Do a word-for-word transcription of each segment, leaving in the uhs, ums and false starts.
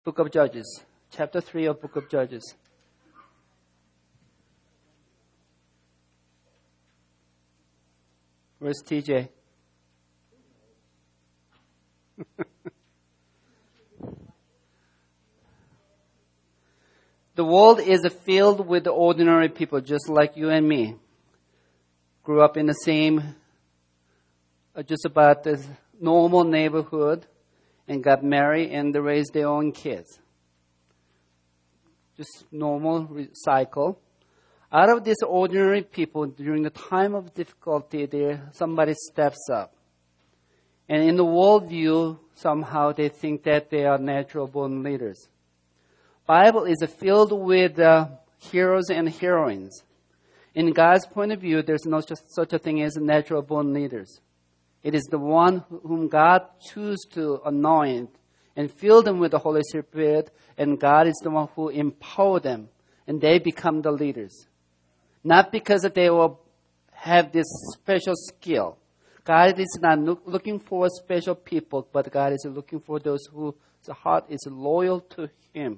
Book of Judges, chapter three of Book of Judges. Where's T J? The world is filled with ordinary people just like you and me. Grew up in the same, uh, just about the normal neighborhood and got married and raised their own kids. Just normal re- cycle. Out of these ordinary people, during the time of difficulty, there somebody steps up. And in the worldview, somehow they think that they are natural-born leaders. Bible is filled with uh, heroes and heroines. In God's point of view, there's no just such a thing as natural-born leaders. It is the one whom God chooses to anoint and fill them with the Holy Spirit, and God is the one who empowers them, and they become the leaders. Not because they will have this special skill. God is not look, looking for special people, but God is looking for those whose heart is loyal to Him.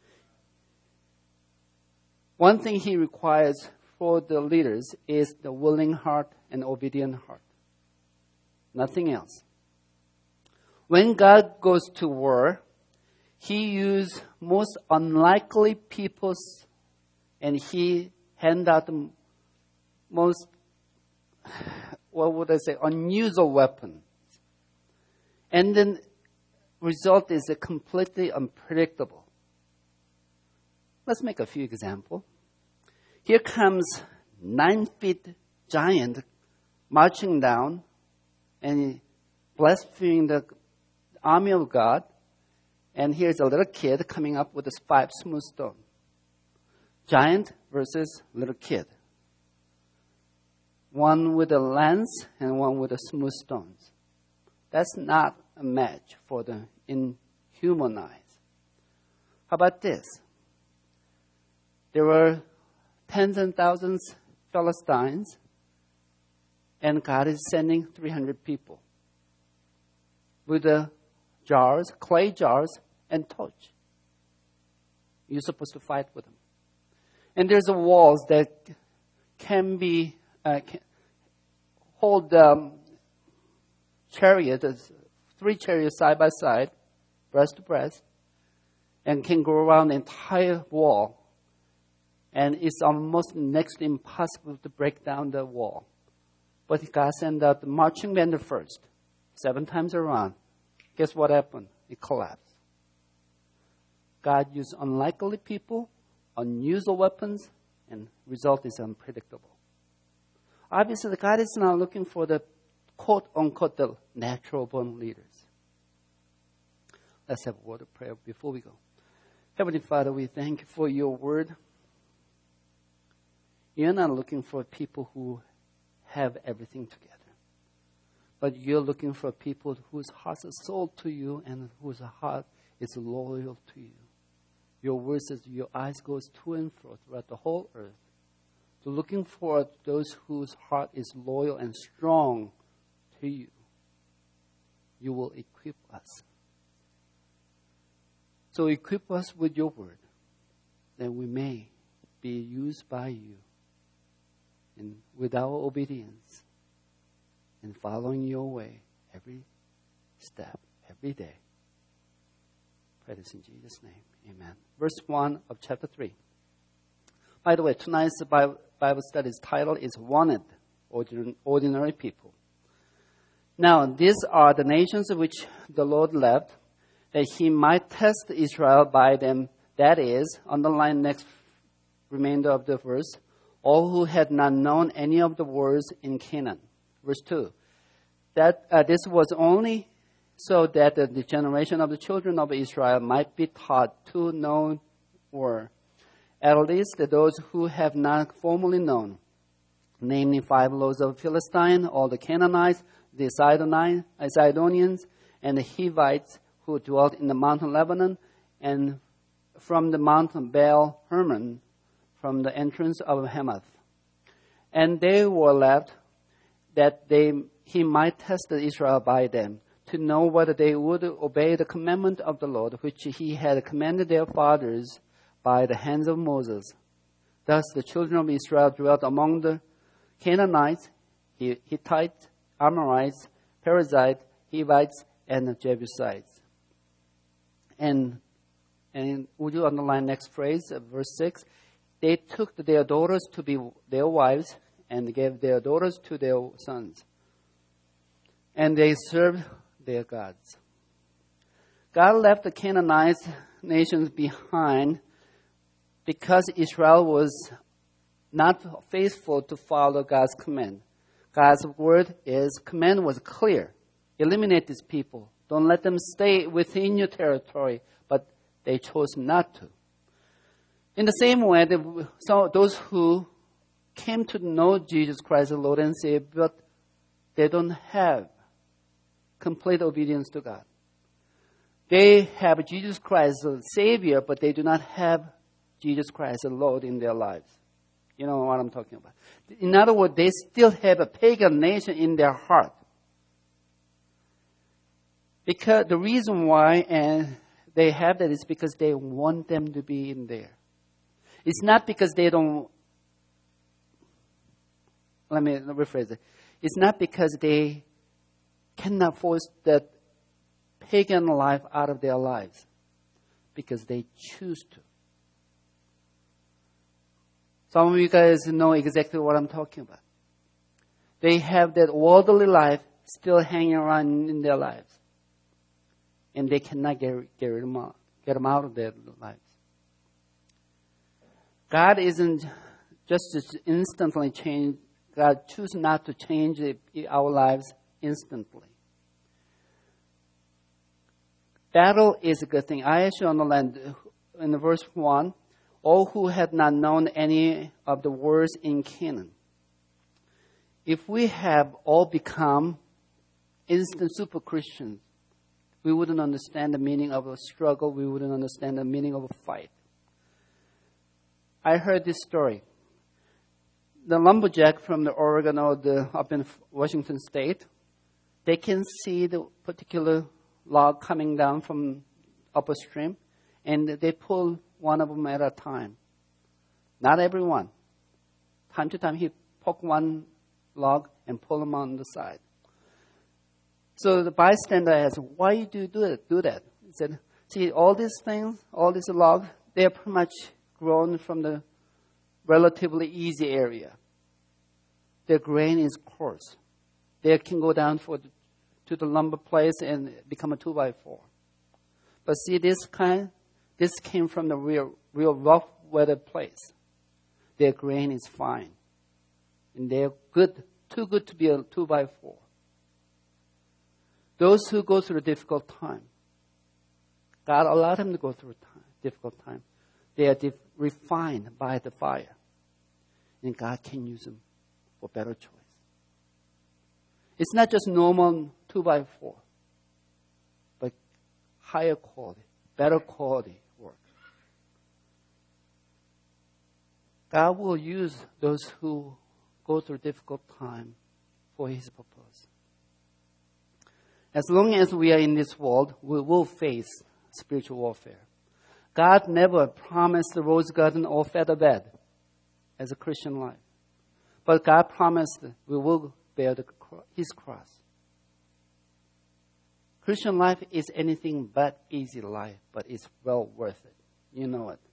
One thing He requires for the leaders is the willing heart and obedient heart. Nothing else. When God goes to war, He uses most unlikely peoples, and He hand out the most, what would I say, unusual weapons. And then result is completely unpredictable. Let's make a few examples. Here comes nine feet giant marching down and blaspheming the army of God. And here's a little kid coming up with a five smooth stone. Giant versus little kid. One with a lance and one with a smooth stones. That's not a match for the inhuman eyes. How about this? There were tens and thousands of Philistines, and God is sending three hundred people with the jars, clay jars, and torch. You're supposed to fight with them. And there's a walls that can be uh, can hold um, chariots, three chariots side by side, breast to breast, and can go around the entire wall. And it's almost next to impossible to break down the wall. But God sent out the marching band first, seven times around. Guess what happened? It collapsed. God used unlikely people, unusual weapons, and result is unpredictable. Obviously, God is not looking for the quote-unquote the natural-born leaders. Let's have a word of prayer before we go. Heavenly Father, we thank you for your word. You're not looking for people who have everything together. But you're looking for people whose hearts are sold to you and whose heart is loyal to you. Your word says your eyes goes to and fro throughout the whole earth. So looking for those whose heart is loyal and strong to you. You will equip us. So equip us with your word that we may be used by you. And with our obedience and following your way every step, every day. Pray this in Jesus' name. Amen. Verse one of chapter three. By the way, tonight's Bible study's title is Wanted, Ordinary People. Now, these are the nations which the Lord left, that He might test Israel by them. That is, underline next remainder of the verse, all who had not known any of the words in Canaan. Verse two. That uh, this was only so that the, the generation of the children of Israel might be taught to know or at least those who have not formerly known, namely five laws of Philistine, all the Canaanites, the Sidonians, and the Hivites who dwelt in the mountain Lebanon, and from the mountain Baal Hermon, from the entrance of Hamath. And they were left that they he might test Israel by them, to know whether they would obey the commandment of the Lord, which he had commanded their fathers by the hands of Moses. Thus the children of Israel dwelt among the Canaanites, Hittites, Amorites, Perizzites, Hivites, and Jebusites. And, and would you underline next phrase, verse six? They took their daughters to be their wives and gave their daughters to their sons. And they served their gods. God left the Canaanite nations behind because Israel was not faithful to follow God's command. God's word is, command was clear. Eliminate these people. Don't let them stay within your territory, but they chose not to. In the same way, the, so those who came to know Jesus Christ, the Lord and Savior, but they don't have complete obedience to God. They have Jesus Christ, the Savior, but they do not have Jesus Christ, the Lord, in their lives. You know what I'm talking about. In other words, they still have a pagan nation in their heart. Because the reason why and they have that is because they want them to be in there. It's not because they don't, let me rephrase it. It's not because they cannot force that pagan life out of their lives. Because they choose to. Some of you guys know exactly what I'm talking about. They have that worldly life still hanging around in their lives. And they cannot get, get them out, get them out of their lives. God isn't just instantly change. God chooses not to change our lives instantly. Battle is a good thing. I actually underlined in the verse one, all who had not known any of the words in Canaan. If we have all become instant super Christians, we wouldn't understand the meaning of a struggle. We wouldn't understand the meaning of a fight. I heard this story. The lumberjack from the Oregon or the up in Washington State, they can see the particular log coming down from upstream, and they pull one of them at a time. Not everyone. Time to time, he poke one log and pull them on the side. So the bystander asked, why do you do it? Do that? He said, see, all these things, all these logs, they are pretty much grown from the relatively easy area. Their grain is coarse. They can go down for the, to the lumber place and become a two by four. But see, this kind, this came from the real, real rough weather place. Their grain is fine, and they're good, too good to be a two by four. Those who go through a difficult time, God allowed them to go through a time, difficult time. They are def- refined by the fire. And God can use them for better choice. It's not just normal two by four, but higher quality, better quality work. God will use those who go through difficult time for His purpose. As long as we are in this world, we will face spiritual warfare. God never promised the rose garden or feather bed as a Christian life. But God promised we will bear the, His cross. Christian life is anything but easy life, but it's well worth it. You know it.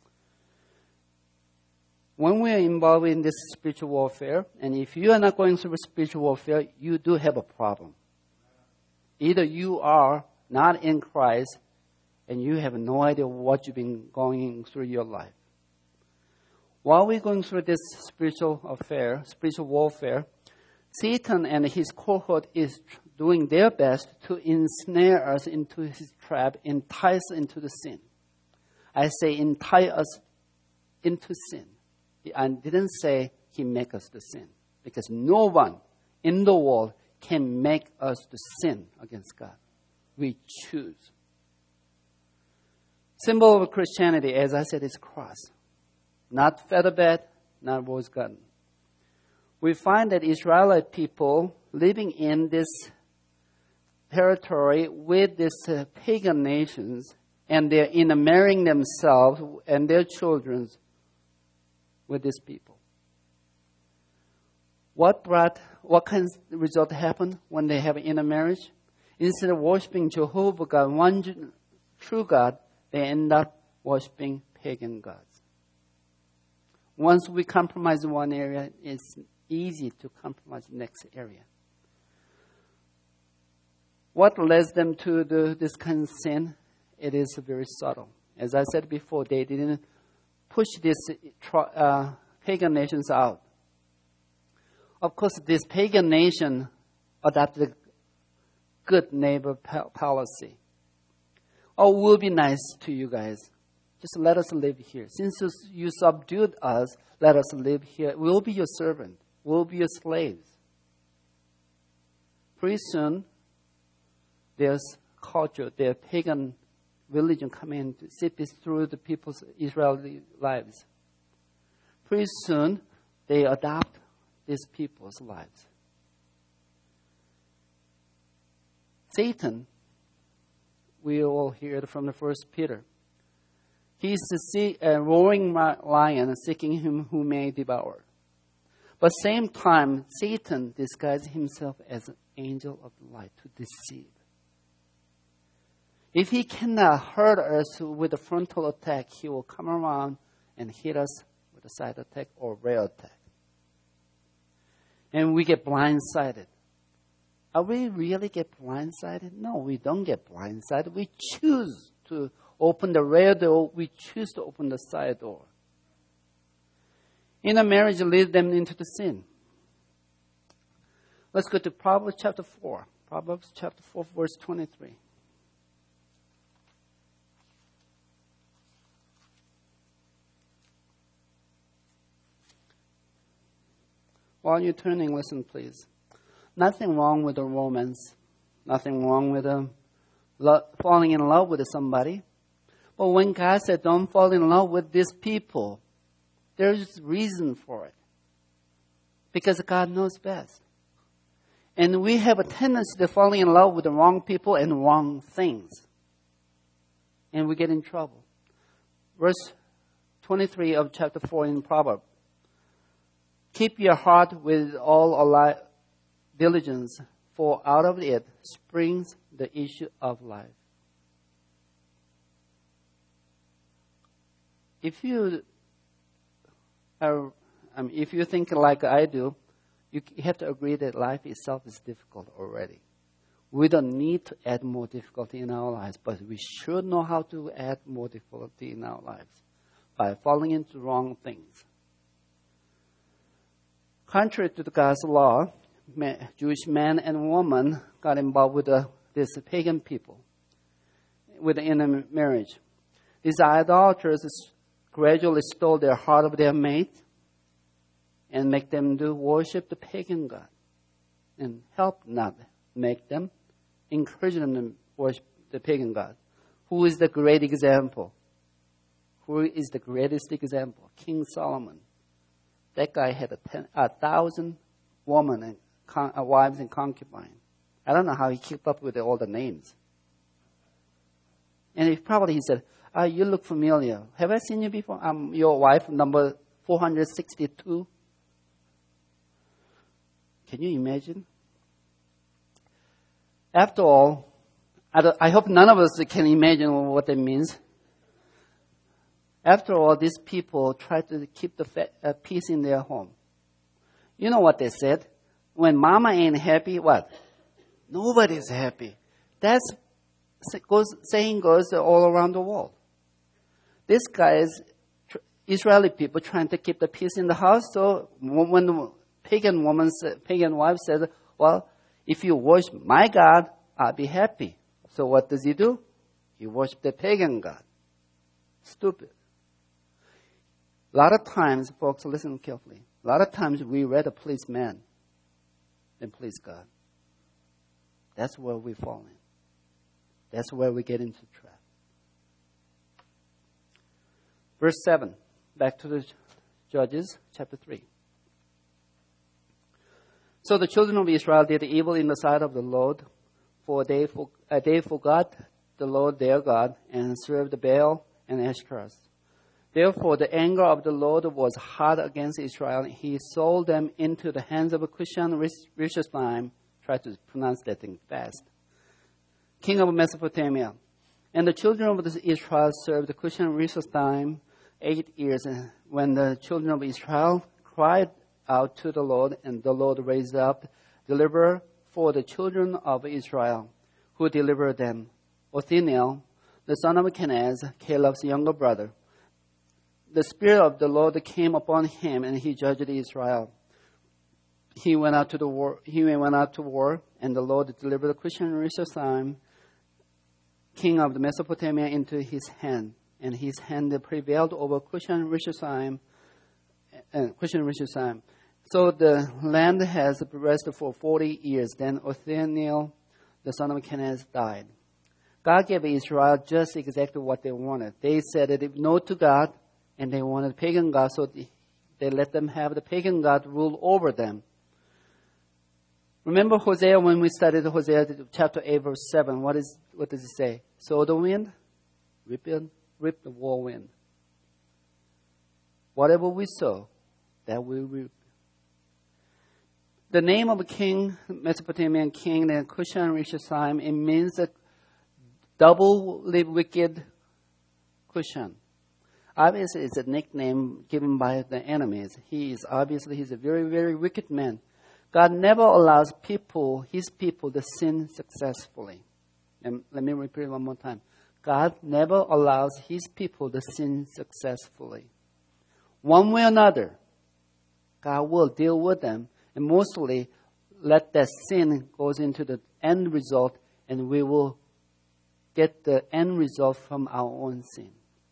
When we are involved in this spiritual warfare, and if you are not going through spiritual warfare, you do have a problem. Either you are not in Christ, and you have no idea what you've been going through your life. While we're going through this spiritual affair, spiritual warfare, Satan and his cohort is doing their best to ensnare us into his trap, entice us into the sin. I say entice us into sin. I didn't say he make us to sin, because no one in the world can make us to sin against God. We choose. Symbol of Christianity, as I said, is cross. Not feather bed, not rose garden. We find that Israelite people living in this territory with these uh, pagan nations, and they're intermarrying themselves and their children with these people. What brought, what kind of result happened when they have intermarriage? Instead of worshiping Jehovah God, one true God, they end up worshiping pagan gods. Once we compromise one area, it's easy to compromise the next area. What leads them to do this kind of sin? It is very subtle. As I said before, they didn't push these uh, pagan nations out. Of course, this pagan nation adopted a good neighbor policy. Oh, we'll be nice to you guys. Just let us live here. Since you subdued us, let us live here. We'll be your servant. We'll be your slaves. Pretty soon, there's culture, their pagan religion come in to seep through the people's Israeli lives. Pretty soon, they adopt these people's lives. Satan, we all hear it from the First Peter. He's a roaring lion seeking him who may devour. But same time, Satan disguises himself as an angel of light to deceive. If he cannot hurt us with a frontal attack, he will come around and hit us with a side attack or rear attack. And we get blindsided. Are we really get blindsided? No, we don't get blindsided. We choose to open the rear door. We choose to open the side door. In a marriage, lead them into the sin. Let's go to Proverbs chapter four. Proverbs chapter four, verse twenty-three. While you're turning, listen, please. Nothing wrong with a romance. Nothing wrong with a lo- falling in love with somebody. But when God said, don't fall in love with these people, there's reason for it. Because God knows best. And we have a tendency to fall in love with the wrong people and wrong things. And we get in trouble. Verse twenty-three of chapter four in Proverbs. Keep your heart with all ali- diligence, for out of it springs the issue of life. If you are, I mean, if you think like I do, you have to agree that life itself is difficult already. We don't need to add more difficulty in our lives, but we should know how to add more difficulty in our lives by falling into wrong things. Contrary to God's law, Jewish men and women got involved with the, this pagan people, with the intermarriage. These idolaters gradually stole their heart of their mate and make them do worship the pagan god, and help not make them, encourage them to worship the pagan god. Who is the great example? Who is the greatest example? King Solomon. That guy had a, ten, a thousand women and con, uh, wives and concubines. I don't know how he kept up with all the names. And he probably he said, "Ah, you look familiar. Have I seen you before? I'm your wife, number four hundred sixty-two." Can you imagine? After all, I, don't, I hope none of us can imagine what that means. After all, these people try to keep the fa- uh, peace in their home. You know what they said? When mama ain't happy, what? Nobody's happy. That's goes, saying goes all around the world. This guy is tr- Israeli people trying to keep the peace in the house. So when the pagan woman, pagan wife says, "Well, if you worship my God, I'll be happy." So what does he do? He worships the pagan god. Stupid. A lot of times, folks, listen carefully. A lot of times we rather please man than please God. That's where we fall in. That's where we get into trap. Verse seven, back to the Judges, chapter three. So the children of Israel did evil in the sight of the Lord, for they, for, uh, they forgot the Lord their God and served Baal and Ashtaroth. Therefore, the anger of the Lord was hot against Israel. He sold them into the hands of Cushan Rishathaim. Try to pronounce that thing fast. King of Mesopotamia. And the children of Israel served Cushan Rishathaim eight years. And when the children of Israel cried out to the Lord, and the Lord raised up deliverer for the children of Israel, who delivered them, Othniel, the son of Kenaz, Caleb's younger brother. The Spirit of the Lord came upon him, and he judged Israel. He went out to the war. He went out to war, and the Lord delivered Cushan Rishathaim, king of the Mesopotamia, into his hand, and his hand prevailed over Cushan Rishathaim. Uh, Cushan Rishathaim. So the land has rested for forty years. Then Othniel, the son of Kenaz, died. God gave Israel just exactly what they wanted. They said that no to God, and they wanted pagan God, so they let them have the pagan God rule over them. Remember Hosea, when we studied Hosea chapter eight, verse seven, what is what does it say? Sow the wind, reap, it, reap the whirlwind. Whatever we sow, that we reap. The name of a king, Mesopotamian king, and Cushan Rishathaim, it means a doubly wicked Cushan. Obviously, it's a nickname given by the enemies. He is obviously he's a very, very wicked man. God never allows people, his people, to sin successfully. And let me repeat it one more time. God never allows his people to sin successfully. One way or another, God will deal with them, and mostly let that sin goes into the end result, and we will get the end result from our own sin.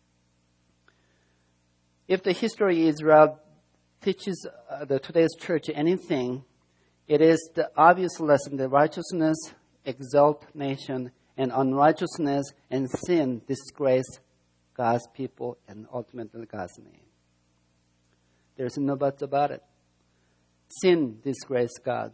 If the history of Israel teaches uh, the today's church anything, it is the obvious lesson that righteousness exalt nation, and unrighteousness and sin disgrace God's people and ultimately God's name. There's no buts about it. Sin disgraces God.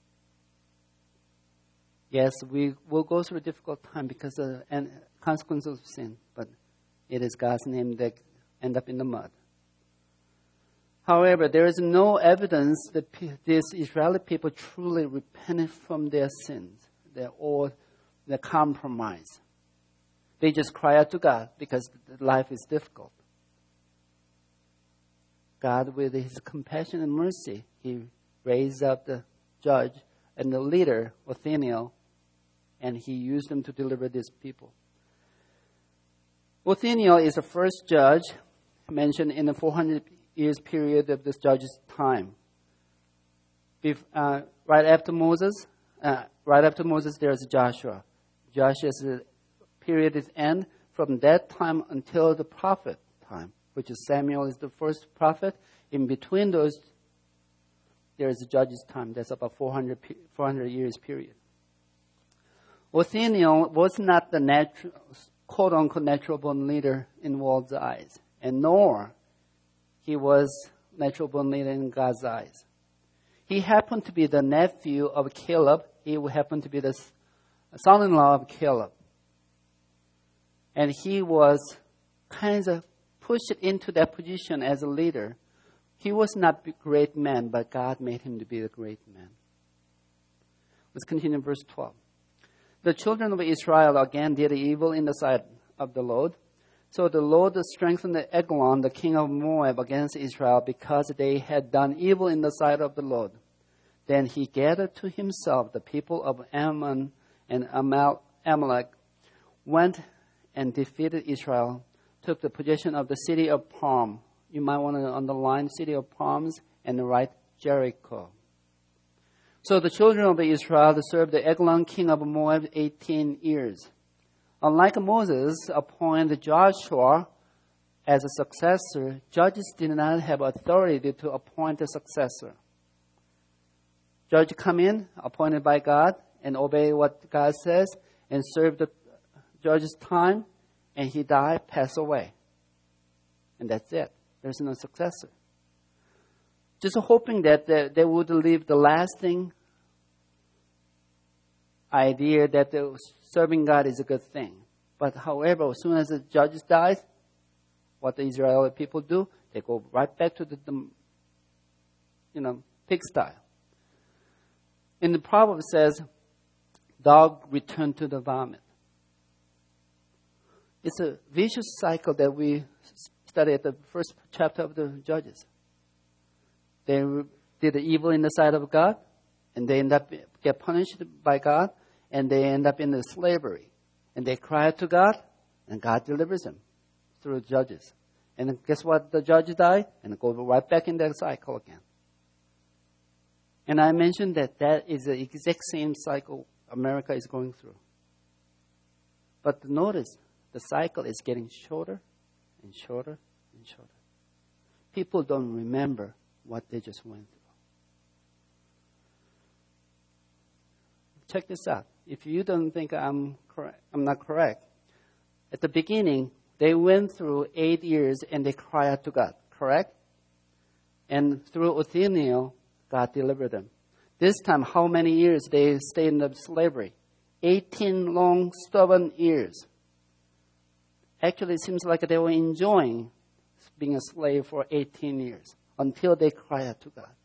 Yes, we will go through a difficult time because of the consequences of sin, but it is God's name that end up in the mud. However, there is no evidence that these Israeli people truly repented from their sins or their compromise. They just cry out to God because life is difficult. God, with his compassion and mercy, he raised up the judge and the leader, Othniel, and he used them to deliver these people. Othniel is the first judge mentioned in the four hundred years period of this judge's time. Bef- uh, right after Moses, uh, right after Moses, there's Joshua. Joshua's period is end from that time until the prophet time, which is Samuel is the first prophet. In between those, there is a judge's time. That's about four hundred, four hundred years period. Othniel was not the natural, quote-unquote natural-born leader in the world's eyes, and nor he was natural-born leader in God's eyes. He happened to be the nephew of Caleb. He happened to be the son-in-law of Caleb. And he was kind of pushed into that position as a leader. He was not a great man, but God made him to be a great man. Let's continue in verse twelve. The children of Israel again did evil in the sight of the Lord. So the Lord strengthened Eglon, the king of Moab, against Israel because they had done evil in the sight of the Lord. Then he gathered to himself the people of Ammon and Amal- Amalek, went and defeated Israel, took the possession of the city of Palm. You might want to underline city of palms and write Jericho. So the children of Israel served the Eglon, king of Moab, eighteen years. Unlike Moses appointed Joshua as a successor, judges did not have authority to appoint a successor. Judge come in, appointed by God, and obey what God says, and serve the judge's time, and he died, passed away. And that's it. There's no successor. Just hoping that they, they would leave the lasting idea that the serving God is a good thing. But however, as soon as the judge dies, what the Israeli people do, they go right back to the, the you know, pigsty. In the proverb, it says, dog return to the vomit. It's a vicious cycle that we study at the first chapter of the Judges. They did the evil in the sight of God, and they end up get punished by God, and they end up in the slavery. And they cry out to God, and God delivers them through judges. And guess what? The judge died, and go right back in that cycle again. And I mentioned that that is the exact same cycle America is going through. But notice, the cycle is getting shorter and shorter and shorter. People don't remember what they just went through. Check this out. If you don't think I'm correct, I'm not correct, at the beginning, they went through eight years and they cried out to God, correct? And through Othniel, God delivered them. This time, how many years they stayed in the slavery? eighteen long, stubborn years. Actually, it seems like they were enjoying being a slave for eighteen years until they cried out to God.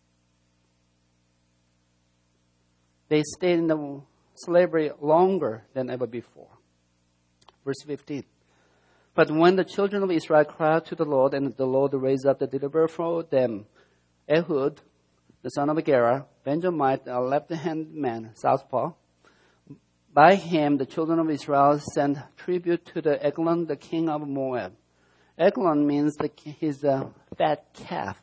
They stayed in the slavery longer than ever before. Verse fifteen. But when the children of Israel cried out to the Lord, and the Lord raised up the deliverer for them, Ehud, the son of Gera, Benjamite, a left-handed man, southpaw. By him, the children of Israel sent tribute to the Eglon, the king of Moab. Eglon means the, he's a fat calf.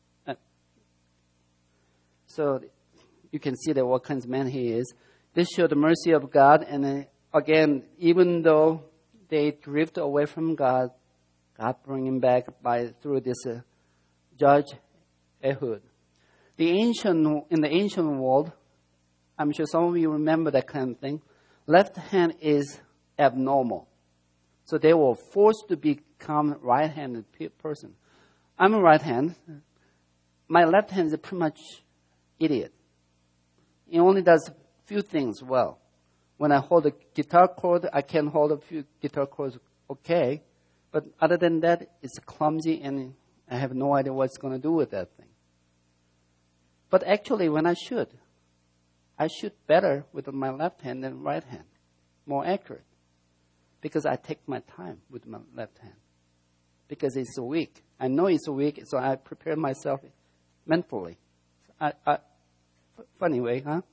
So you can see that what kind of man he is. This showed the mercy of God. And uh, again, even though they drift away from God, God bring him back by through this uh, judge Ehud. The ancient in the ancient world, I'm sure some of you remember that kind of thing. Left hand is abnormal, so they were forced to become right-handed person. I'm a right-hand. My left hand is pretty much idiot. It only does a few things well. When I hold a guitar chord, I can hold a few guitar chords okay, but other than that, it's clumsy and I have no idea what it's going to do with that thing. But actually, when I shoot, I shoot better with my left hand than right hand, more accurate, because I take my time with my left hand, because it's weak. I know it's weak, so I prepare myself mentally. I, I, funny way, huh?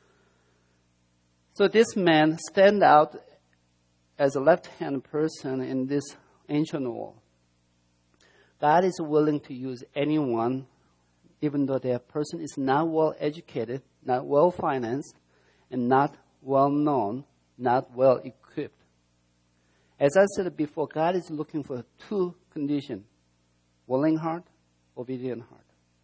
So this man stand out as a left-hand person in this ancient world. God is willing to use anyone, even though their person is not well educated, not well financed, and not well known, not well equipped. As I said before, God is looking for two conditions: willing heart, obedient heart.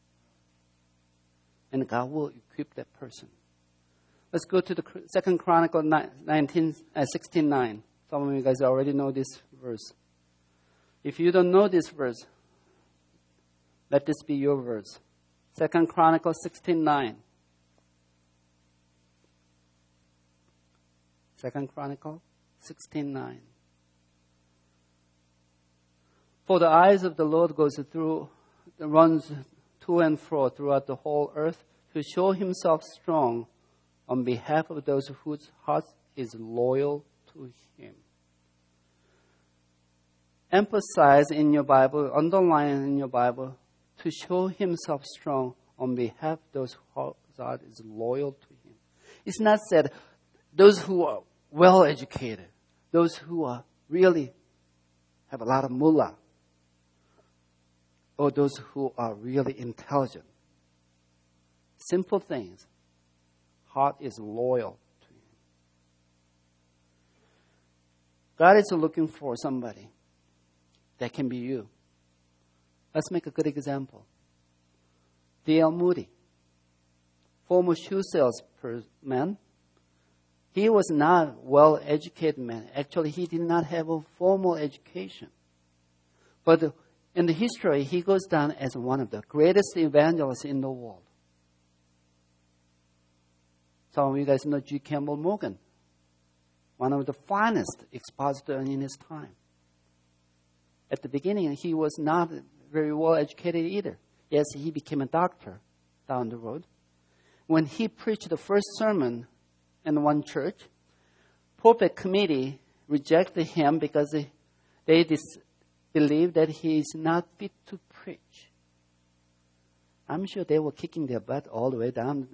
And God will equip that person. Let's go to the Second Chronicle nineteen, uh, sixteen nine. Some of you guys already know this verse. If you don't know this verse, let this be your verse. Second Chronicle sixteen nine. Second Chronicle sixteen nine. For the eyes of the Lord goes through, runs to and fro throughout the whole earth to show himself strong on behalf of those whose heart is loyal to him. Emphasize in your Bible, underline in your Bible, to show himself strong on behalf of those whose heart is loyal to him. It's not said those who are well educated, those who are really have a lot of mullah, or those who are really intelligent. Simple things. Heart is loyal to him. God is looking for somebody that can be you. Let's make a good example. D L Moody, former shoe salesman. He was not a well-educated man. Actually, he did not have a formal education. But in the history, he goes down as one of the greatest evangelists in the world. Some of you guys know G. Campbell Morgan, one of the finest expositors in his time. At the beginning, he was not very well educated either. Yes, he became a doctor down the road. When he preached the first sermon in one church, pulpit committee rejected him because they, they dis- believed that he is not fit to preach. I'm sure they were kicking their butt all the way down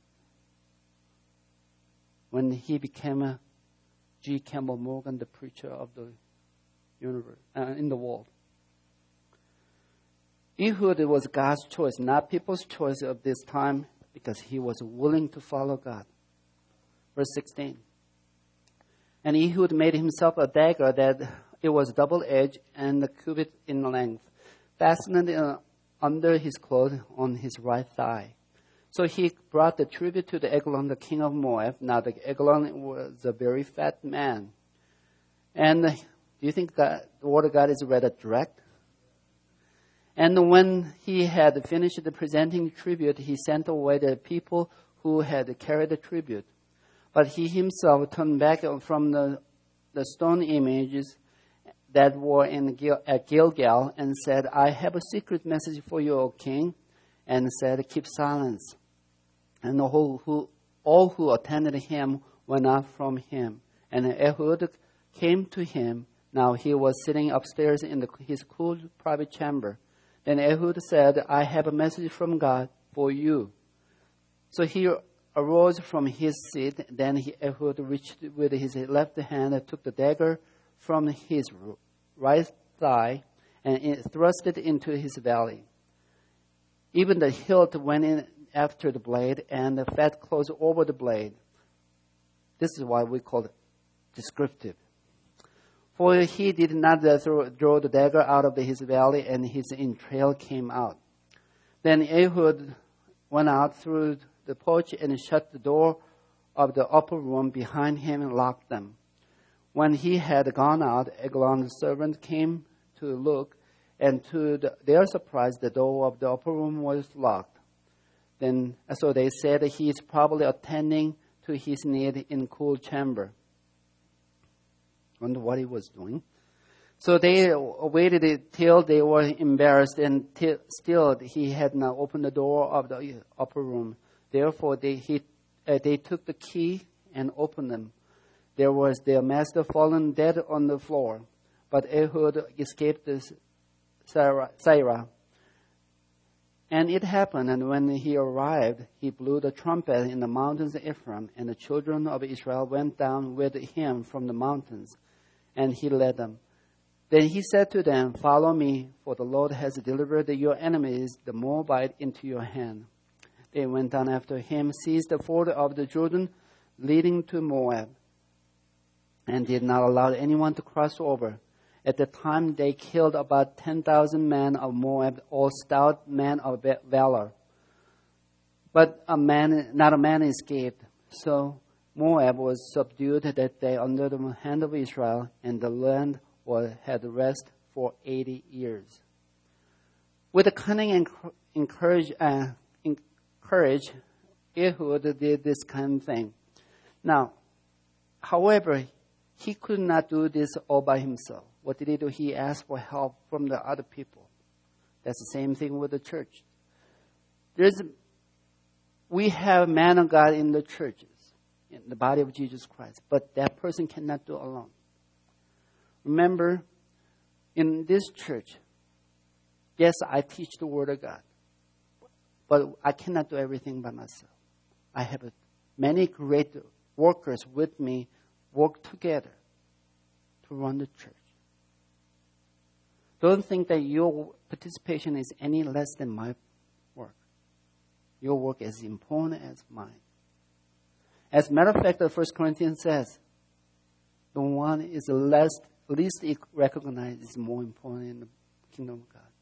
when he became a G. Campbell Morgan, the preacher of the universe, uh, in the world. Ehud was God's choice, not people's choice of this time, because he was willing to follow God. Verse sixteen. And Ehud made himself a dagger that it was double-edged and a cubit in length, fastened uh, under his cloth on his right thigh. So he brought the tribute to the Eglon, the king of Moab. Now the Eglon was a very fat man. And uh, do you think God, the word of God is rather direct? And when he had finished the presenting tribute, he sent away the people who had carried the tribute. But he himself turned back from the, the stone images that were in Gil, at Gilgal and said, I have a secret message for you, O king, and said, keep silence. And the whole, who, all who attended him went out from him. And Ehud came to him. Now he was sitting upstairs in the, his cool private chamber. Then Ehud said, I have a message from God for you. So he arose from his seat. Then he, Ehud reached with his left hand and took the dagger from his right thigh and thrust it into his belly. Even the hilt went in after the blade, and the fat closed over the blade. This is why we call it descriptive. For he did not throw, draw the dagger out of his belly, and his entrail came out. Then Ehud went out through the porch and shut the door of the upper room behind him and locked them. When he had gone out, Eglon's servant came to look, and to the, their surprise, the door of the upper room was locked. Then, so they said he is probably attending to his need in cool chamber. Wonder what he was doing. So they waited till they were embarrassed, and t- still he had not opened the door of the upper room. Therefore, they he, uh, they took the key and opened them. There was their master fallen dead on the floor, but Ehud escaped the Sirah. And it happened, and when he arrived, he blew the trumpet in the mountains of Ephraim, and the children of Israel went down with him from the mountains, and he led them. Then he said to them, follow me, for the Lord has delivered your enemies, the Moabite, into your hand. They went down after him, seized the ford of the Jordan, leading to Moab, and did not allow anyone to cross over. At the time, they killed about ten thousand men of Moab, all stout men of valor. But a man, not a man escaped. So Moab was subdued that day under the hand of Israel, and the land was, had rest for eighty years. With a cunning and encourage, uh, courage, Ehud did this kind of thing. Now, however, he could not do this all by himself. What did he do? He asked for help from the other people. That's the same thing with the church. There's, we have man of God in the churches, in the body of Jesus Christ, but that person cannot do it alone. Remember, in this church, yes, I teach the Word of God, but I cannot do everything by myself. I have many great workers with me work together to run the church. Don't think that your participation is any less than my work. Your work is important as mine. As a matter of fact, the First Corinthians says, the one is the less, least recognized is more important in the kingdom of God.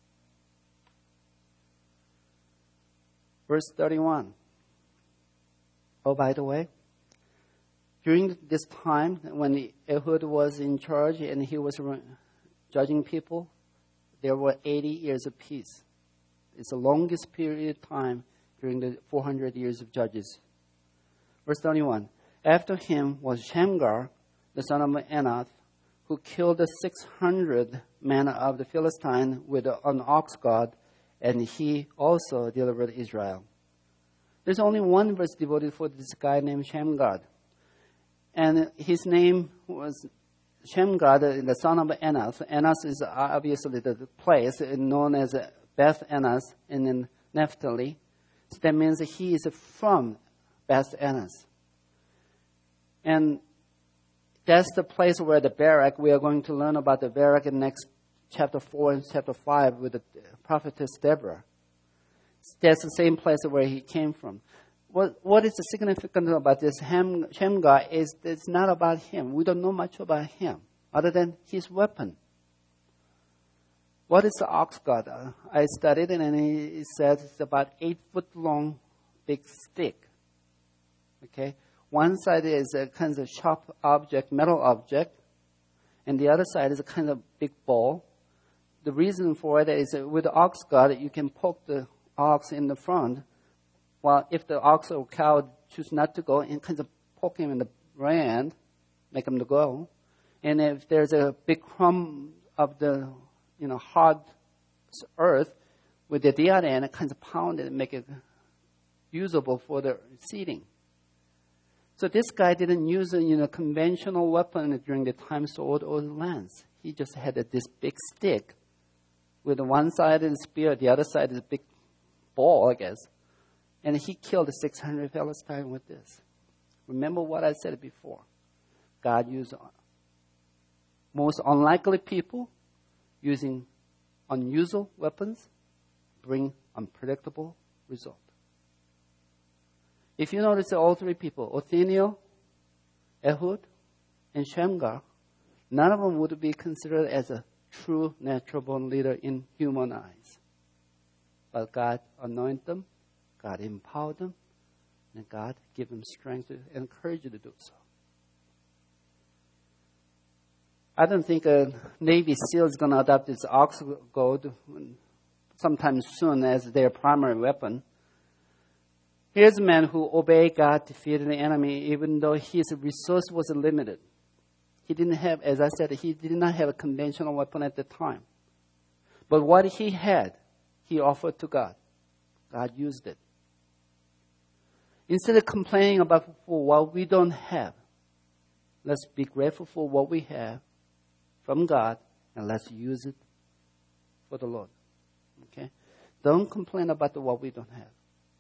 Verse thirty-one. Oh, by the way, during this time when Ehud was in charge and he was judging people, there were eighty years of peace. It's the longest period of time during the four hundred years of Judges. Verse thirty-one. After him was Shamgar, the son of Anath, who killed the six hundred men of the Philistine with an ox god, and he also delivered Israel. There's only one verse devoted for this guy named Shamgar. And his name was Shamgar, the, the son of Anath. Anath is obviously the place known as Beth Anath in Naphtali. So that means he is from Beth Anath. And that's the place where the Barak, we are going to learn about the Barak in next chapter four and chapter five with the prophetess Deborah. That's the same place where he came from. What What is significant about this Ham, Shamgar is it's not about him. We don't know much about him other than his weapon. What is the ox god? Uh, I studied it, and it says it's about eight foot long, big stick. Okay, one side is a kind of sharp object, metal object, and the other side is a kind of big ball. The reason for it is that with the ox god, you can poke the ox in the front. Well, if the ox or cow choose not to go, and kind of poke him in the rear end, make him to go. And if there's a big crumb of the, you know, hard earth with the other end, it kind of pound it and make it usable for the seating. So this guy didn't use a, you know, conventional weapon during the time, sword or lance. He just had a, this big stick with one side is spear, the other side is a big ball, I guess. And he killed the six hundred Philistines with this. Remember what I said before. God used most unlikely people using unusual weapons bring unpredictable result. If you notice all three people, Othniel, Ehud, and Shamgar, none of them would be considered as a true natural born leader in human eyes. But God anointed them, God empowered them, and God gave them strength and courage to do so. I don't think a Navy SEAL is going to adopt this ox goad sometime soon as their primary weapon. Here's a man who obeyed God, defeated the enemy, even though his resource was limited. He didn't have, as I said, he did not have a conventional weapon at the time. But what he had, he offered to God. God used it. Instead of complaining about for what we don't have, let's be grateful for what we have from God, and let's use it for the Lord. Okay? Don't complain about the, what we don't have.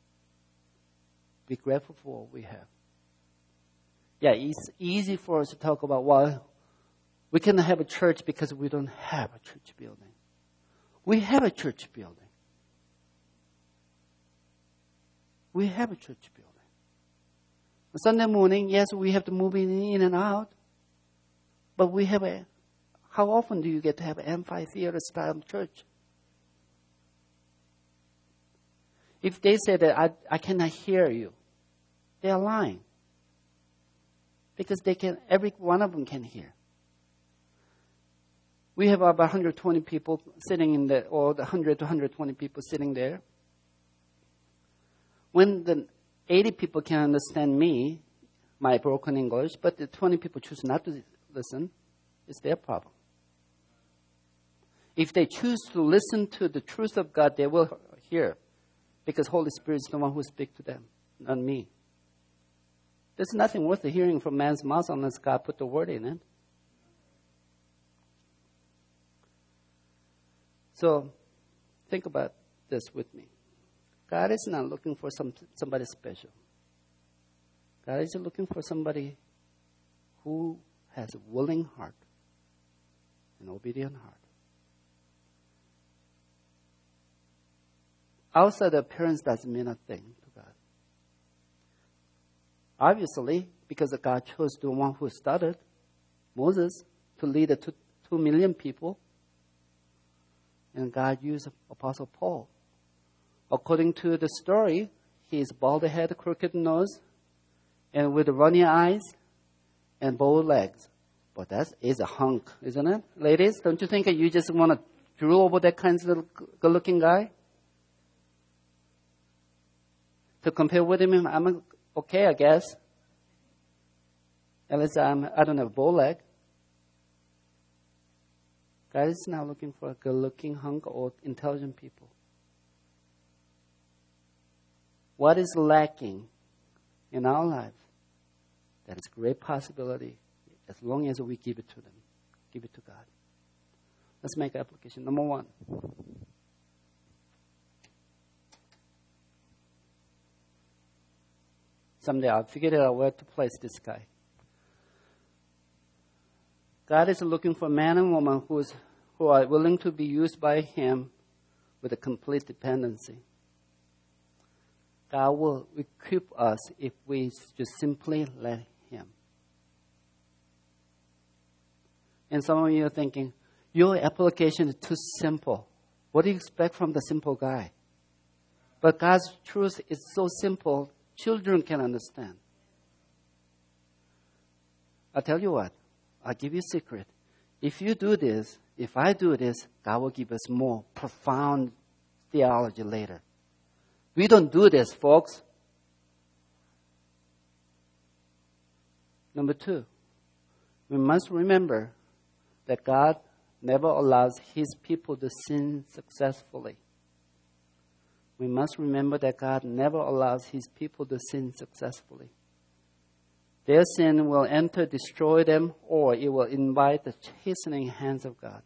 Be grateful for what we have. Yeah, it's easy for us to talk about, well, we cannot have a church because we don't have a church building. We have a church building. We have a church building. On Sunday morning, yes, we have to move in, in and out, but we have a, how often do you get to have an amphitheater style church? If they say that I, I cannot hear you, they are lying. Because they can, every one of them can hear. We have about one hundred twenty people sitting in the, or the one hundred to one hundred twenty people sitting there. When the eighty people can understand me, my broken English, but the twenty people choose not to listen, it's their problem. If they choose to listen to the truth of God, they will hear. Because Holy Spirit is the one who speaks to them, not me. There's nothing worth hearing from man's mouth unless God put the word in it. So, think about this with me. God is not looking for some somebody special. God is looking for somebody who has a willing heart, an obedient heart. Outside appearance doesn't mean a thing to God. Obviously, because God chose the one who started, Moses, to lead the two, two million people, and God used Apostle Paul. According to the story, he is bald head, crooked nose, and with runny eyes and bow legs. But that is a hunk, isn't it? Ladies, don't you think you just want to drool over that kind of good-looking guy? To compare with him, I'm okay, I guess. At least I'm, I don't have a bow leg. God is not looking for a good-looking hunk or intelligent people. What is lacking in our life? That is a great possibility as long as we give it to them, give it to God. Let's make application. Number one. Someday I'll figure out where to place this guy. God is looking for man and woman who, is, who are willing to be used by Him with a complete dependency. God will equip us if we just simply let Him. And some of you are thinking, your application is too simple. What do you expect from the simple guy? But God's truth is so simple, children can understand. I'll tell you what. I'll give you a secret. If you do this, if I do this, God will give us more profound theology later. We don't do this, folks. Number two, we must remember that God never allows His people to sin successfully. We must remember that God never allows His people to sin successfully. Their sin will enter, destroy them, or it will invite the chastening hands of God.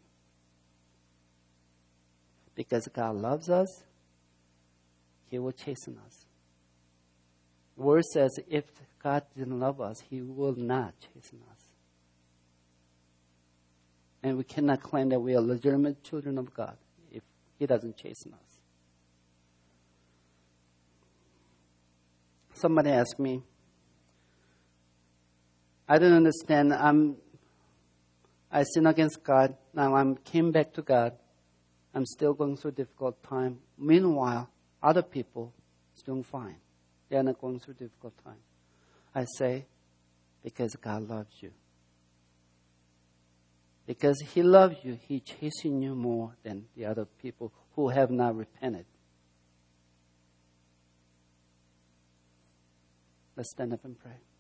Because God loves us, He will chasten us. The word says if God didn't love us, He will not chasten us. And we cannot claim that we are legitimate children of God if He doesn't chasten us. Somebody asked me, I don't understand. I'm, I sin against God. Now I came back to God. I'm still going through a difficult time. Meanwhile, other people are doing fine. They are not going through a difficult time. I say, because God loves you. Because He loves you, He chastens you more than the other people who have not repented. Let's stand up and pray.